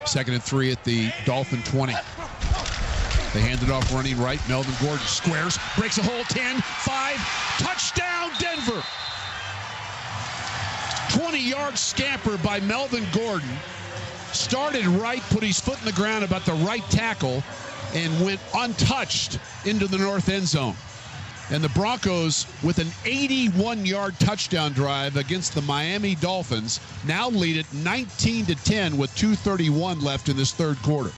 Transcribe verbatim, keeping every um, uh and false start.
Second and three at the Dolphin twenty. They hand it off running right. Melvin Gordon squares, breaks a hole, ten, five, touchdown Denver. twenty-yard scamper by Melvin Gordon. Started right, put his foot in the ground about the right tackle, and went untouched into the north end zone. And the Broncos, with an eighty-one-yard touchdown drive against the Miami Dolphins, now lead it nineteen to ten with two thirty-one left in this third quarter.